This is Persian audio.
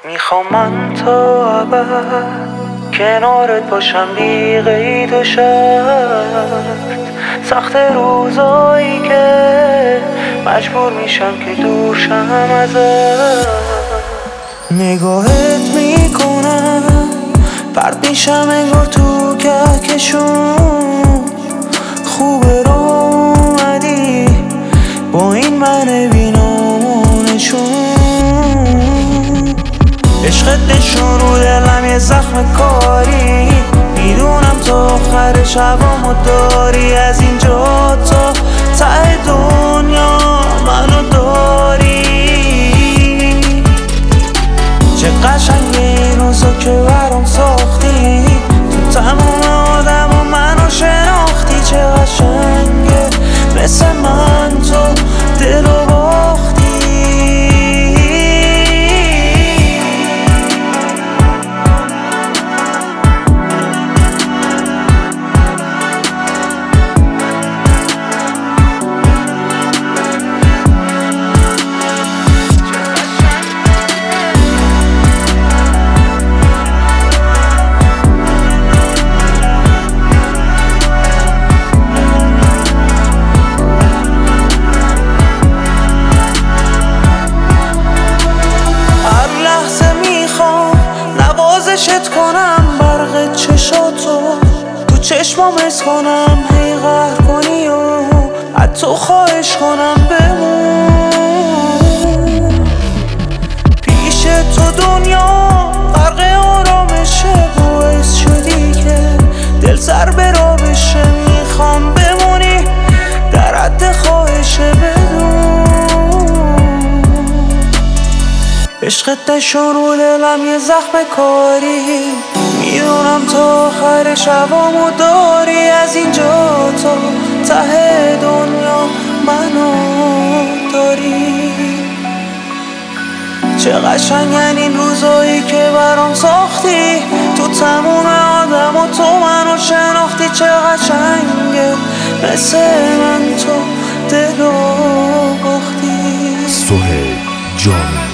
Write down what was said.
میخوام من تا ابد کنارت باشم بی قید و شرط. سخت روزایی که مجبور میشم که دور شم ازت. نگاهت میکنم پرت میشم انگار تو کهکشون. خوبه رو اومدی با این من بینامونشون. عشقت نشون رو دلم یه زخم کاری. میدونم تا آخر شبامو داری. از اینجا تا ته دنیا منو داری. چه قشنگه این روزا که برام ساختی. تو تمام آدم و منو شناختی. چه قشنگه مثل من تو دلو باختی. نوازشت کنم برق چشاتو تو چشمام حس کنم. هی قهر کنی و حتی خواهش کنم بمون. پیش تو دنیا غرق آرامشه. باعث شدی که دل سر برا بشه. میخوام بمونی در حد خواهشه بدون. عشقت نشون رو دلم یه زخم کاری. میدونم تا آخر شبامو داری. از اینجا تا ته دنیا منو داری. چه قشنگن این روزایی که برام ساختی. تو تموم آدم و تو منو شناختی. چه قشنگه مثل من تو دلو باختی. سهیل جامی.